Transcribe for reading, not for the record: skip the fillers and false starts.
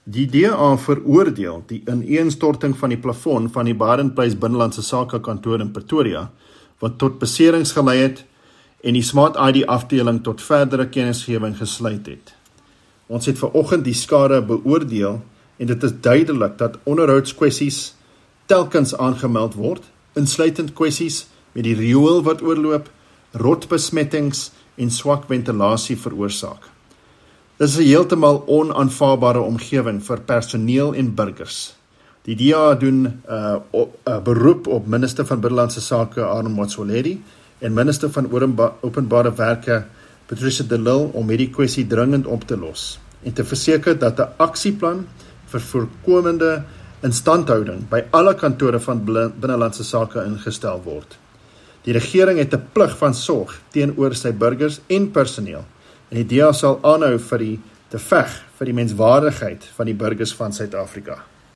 Die DA veroordeel die ineenstorting van die plafon van die Baden Place Binnelandse Sake kantoor in Pretoria, wat tot beserings gelei het en die Smart ID afdeling tot verdere kennisgewing gesluit het. Ons het vanoggend die skade beoordeel en dit is duidelik dat onderhoudskwessies telkens aangemeld word, insluitend kwessies met die riool wat oorloop, rotbesmettings en swak ventilasie veroorsaak. Dit is 'n heeltemal onaanvaarbare omgewing vir personeel en burgers. Die DA doen beroep op minister van Binnelandse Sake Aaron Motsoaledi en minister van Openbare Werke Patricia de Lille om hierdie kwessie dringend op te los en te verseker dat 'n aksieplan vir voorkomende instandhouding by alle kantore van Binnelandse Sake ingestel word. Die regering het 'n plig van sorg teenoor sy burgers en personeel en die DA sal aanhou te veg vir die menswaardigheid van die burgers van Suid-Afrika.